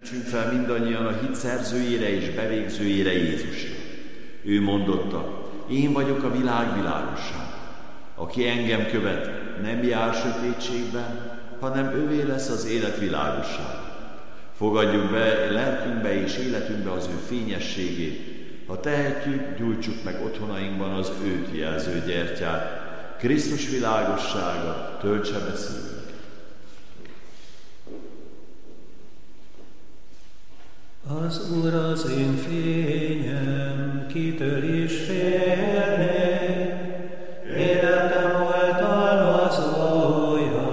Csünk fel mindannyian a hit szerzőjére és bevégzőjére, Jézusra. Ő mondotta, én vagyok a világ világossága. Aki engem követ, nem jár sötétségben, hanem övé lesz az élet világossága. Fogadjuk be lelkünkbe és életünkbe az ő fényességét. Ha tehetjük, gyújtsuk meg otthonainkban az őt jelző gyertyát. Krisztus világossága töltse be szívünket. Az Úr az én fényem, kitől is félnék, életem oltalmazója,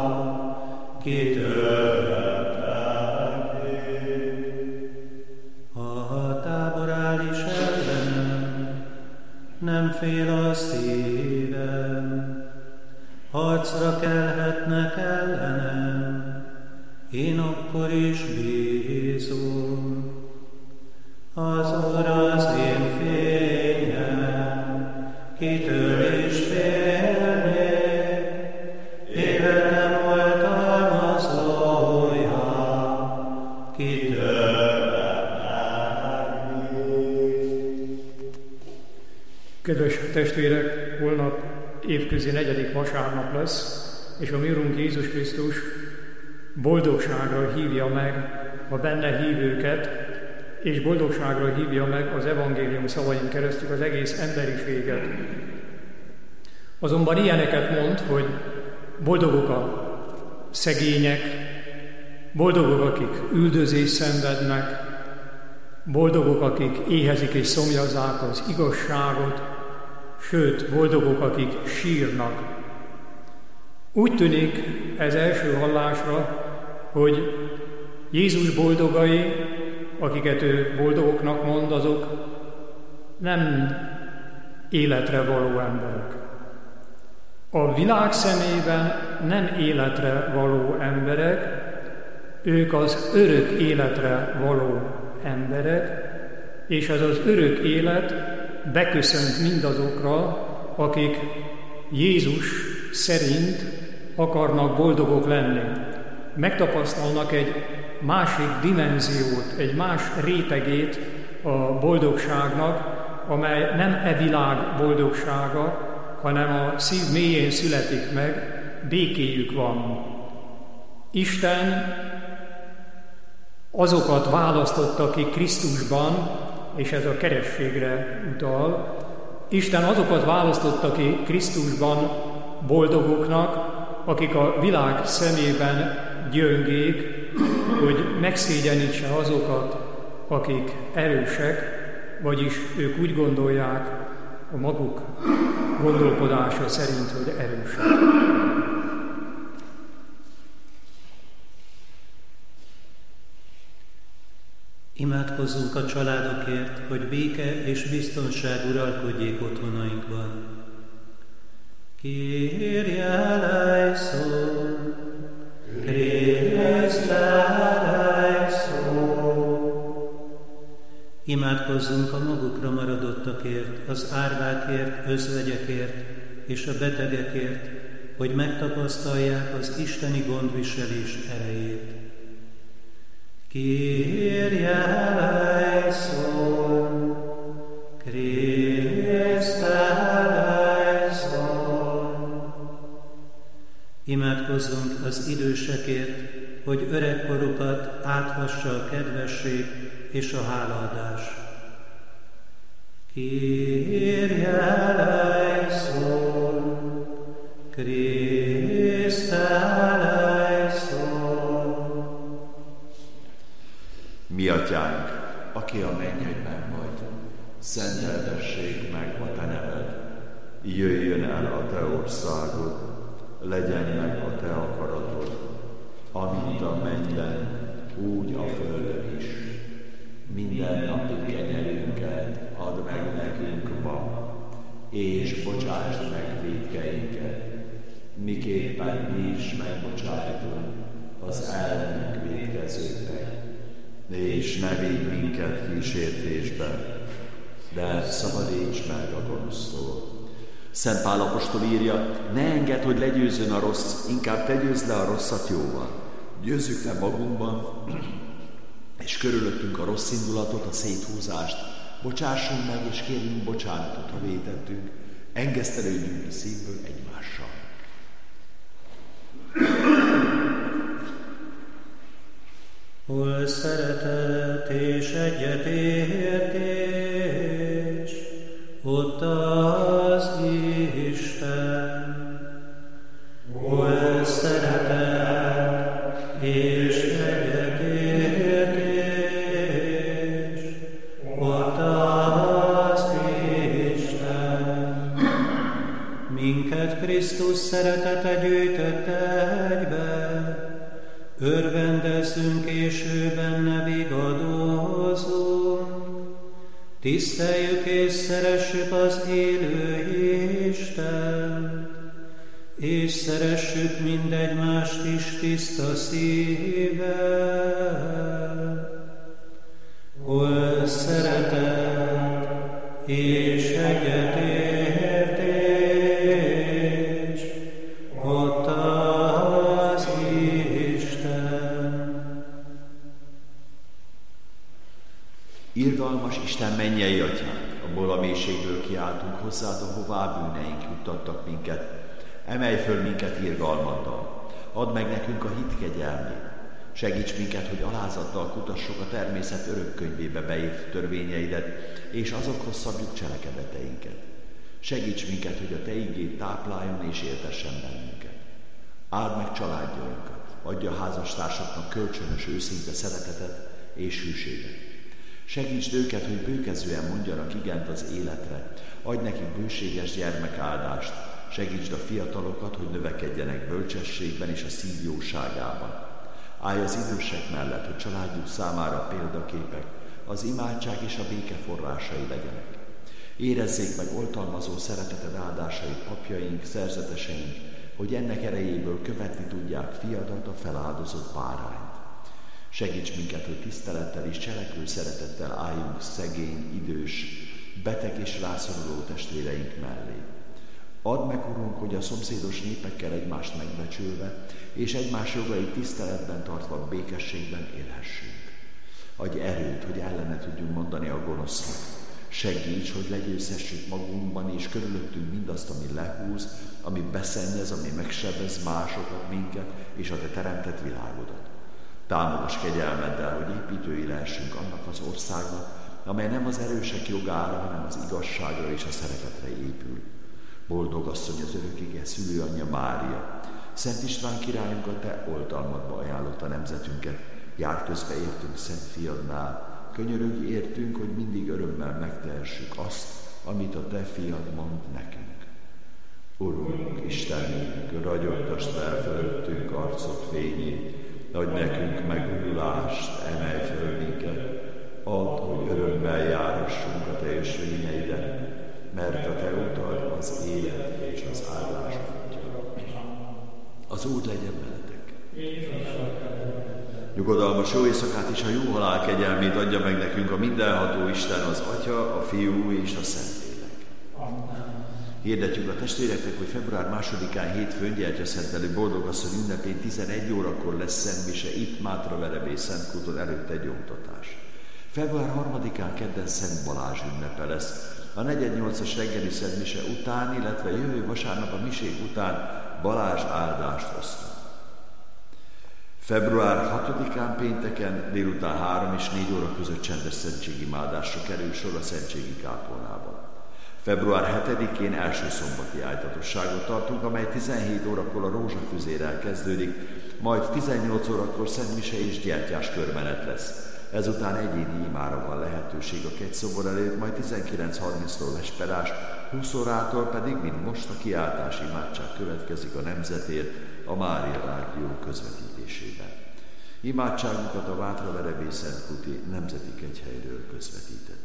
kitől rettegnék. Ha tábor áll is ellenem, nem fél a szívem, harcra kelhetnek ellenem, én akkor is bízom. Az Úr az én fényem, kitől is félnék, életem oltalmazója, kitől rettegnék. Kedves testvérek, holnap évközi 4. vasárnap lesz, és a mi Urunk Jézus Krisztus boldogságra hívja meg a benne hívőket, és boldogságra hívja meg az evangélium szavain keresztül az egész emberiséget. Azonban ilyeneket mond, hogy boldogok a szegények, boldogok, akik üldözést szenvednek, boldogok, akik éhezik és szomjazzák az igazságot, sőt, boldogok, akik sírnak. Úgy tűnik ez első hallásra, hogy Jézus boldogai, akiket ő boldogoknak mond, azok nem életre való emberek. A világ szemében nem életre való emberek, ők az örök életre való emberek, és ez az örök élet beköszönt mindazokra, akik Jézus szerint akarnak boldogok lenni. Megtapasztalnak egy másik dimenziót, egy más rétegét a boldogságnak, amely nem e világ boldogsága, hanem a szív mélyén születik meg, békéjük van. Isten azokat választotta ki Krisztusban, és ez a kerességre utal, Isten azokat választotta ki Krisztusban boldogoknak, akik a világ szemében gyöngék, hogy megszégyenítse azokat, akik erősek, vagyis ők úgy gondolják a maguk gondolkodása szerint, hogy erősek. Imádkozzunk a családokért, hogy béke és biztonság uralkodjék otthonainkban. Kyrie eleison, Christe eleison. Imádkozzunk a magukra maradottakért, az árvákért, özvegyekért és a betegekért, hogy megtapasztalják az isteni gondviselés erejét. Kyrie eleison, Christe eleison. Imádkozzunk az idősekért, hogy öregkorukat áthassa a kedvesség és a hálaadás. Kyrie eleison, Christe eleison. Mi atyánk, aki a mennyekben vagy, szenteltessék meg a te neved. Jöjjön el a te országod, legyen meg a te akaratod, amint a mennyben, úgy a földön is. Minden napi kenyerünket add meg nekünk ma, és bocsásd meg vétkeinket, miképpen mi is megbocsájtunk az ellenünk vétkezőknek. És ne védj minket kísértésbe, de szabadíts meg a gonosztól. Szent Pál apostol írja, ne engedd, hogy legyőzzön a rossz, inkább te győzd le a rosszat jóval. Győzzük le magunkban és körülöttünk a rossz indulatot, a széthúzást, bocsássunk meg, és kérjünk bocsánatot, ha vétettünk, engesztelődjünk ki szívből egymással. Hol szeretet és egyetértés, ott az Isten. Hol szeretet és egyetértés, ott az Isten. Minket Krisztus szeretete gyűjtött egybe, örvendezzünk és ő benne vigadózunk. Tiszteljük és szeressük az élő Istent, és szeressük mindegymást is tiszta szívvel. Hol szeretet és egyetértés, ott az Isten. Irgalmas Isten mennyei atyánk, abból a mélységből kiáltunk hozzád, ahová bűneink juttattak minket. Emelj föl minket irgalmaddal, add meg nekünk a hit kegyelmét. Segíts minket, hogy alázattal kutassuk a természet örökkönyvébe beírt törvényeidet, és azokhoz szabjuk cselekedeteinket. Segíts minket, hogy a te igéd tápláljon és éltessen bennünket. Áld meg családjainkat, adj a házastársaknak kölcsönös őszinte szeretetet és hűséget. Segítsd őket, hogy bőkezően mondjanak igent az életre, adj nekik bőséges gyermekáldást, segítsd a fiatalokat, hogy növekedjenek bölcsességben és a szív jóságában. Állj az idősek mellett, hogy családjuk számára példaképek, az imádság és a béke forrásai legyenek. Érezzék meg oltalmazó szereteted áldásait papjaink, szerzeteseink, hogy ennek erejéből követni tudják fiadat, a feláldozott bárányt. Segíts minket, hogy tisztelettel és cselekvő szeretettel álljunk szegény, idős, beteg és rászoruló testvéreink mellé. Add meg, Urunk, hogy a szomszédos népekkel egymást megbecsülve, és egymás jogait tiszteletben tartva békességben élhessünk. Adj erőt, hogy ellene tudjunk mondani a gonosznak. Segíts, hogy legyőzhessük magunkban és körülöttünk mindazt, ami lehúz, ami beszennyez, ami megsebez másokat, minket és a te teremtett világodat. Támogass kegyelmeddel, hogy építői lehessünk annak az országnak, amely nem az erősek jogára, hanem az igazságra és a szeretetre épül. Boldog asszony, az örökige szülőanyja Mária, Szent István királyunk, a te oltalmadba ajánlotta nemzetünket, jár közbe értünk Szent Fiadnál, könyörögj értünk, hogy mindig örömmel megtehessük azt, amit a te fiad mond nekünk. Urunk, Istenünk, ragyogtasd fel fölöttünk arcod fényét, adj nekünk megújulást, emelj föl minket, add, hogy örömmel járhassunk a te ösvényeiden, mert a te utad az élet és az áldás útja. Az Úr legyen veletek. Nyugodalmas jó éjszakát és a jó halál kegyelmét adja meg nekünk a mindenható Isten, az Atya, a Fiú és a Szentlélek. Hirdetjük a testvéreknek, hogy február 2-án hétfőn gyertyaszentelő boldogasszony ünnepén 11 órakor lesz szentmise itt Mátraverebély Szentkúton, előtt egy jótatás. Február 3-án kedden Szent Balázs ünnepe lesz. A 4.8-as reggeli szentmise után, illetve jövő vasárnap a misék után Balázs áldást osztunk. Február 6-án pénteken délután 3 és 4 óra között csendes szentségimádásra kerül sor a Szentségi kápolnában. Február 7-én első szombati ájtatosságot tartunk, amely 17 órakor a rózsafüzérrel kezdődik, majd 18 órakor szentmise és gyertyás körmenet lesz. Ezután egyéni imára van lehetőség a kegyszobor előtt, majd 19:30-tól vesperás, 20 órától pedig, mint most, a kiáltás imádság következik a nemzetért a Mária Rádió közvetítésében. Imádságunkat a Mátraverebély Szentkúti Nemzeti Kegyhelyről közvetítettük.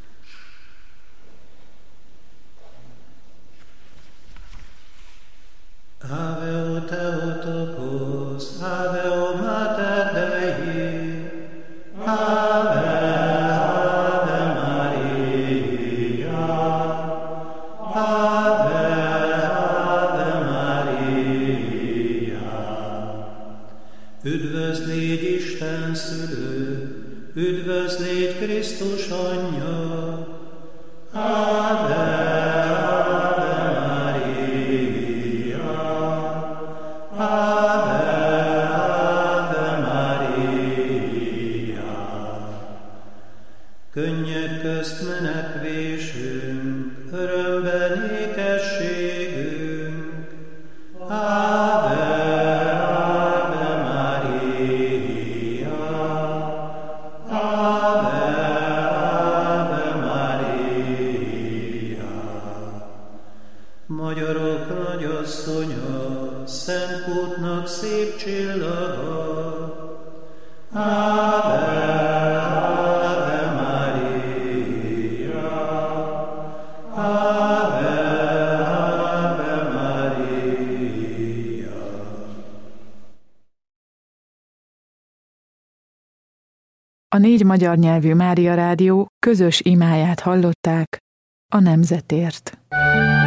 Ave o Theotokos, Ave o Mater Dei, Ave, Ave Maria, Ave, Ave Maria. Üdvözlégy Isten szülő, Üdvözlégy Krisztus anyja! Ave, Ave Maria! Ave, Ave Maria! Könnyek közt menekvésünk, örömben ékességünk. Ave, Ave Maria! Ave, Ave Maria! Magyarok nagyasszonya, Szent Kútnak szép csillaga. Ave, Ave Maria! Ave, Ave Maria! A 4 magyar nyelvű Mária Rádió közös imáját hallották a nemzetért.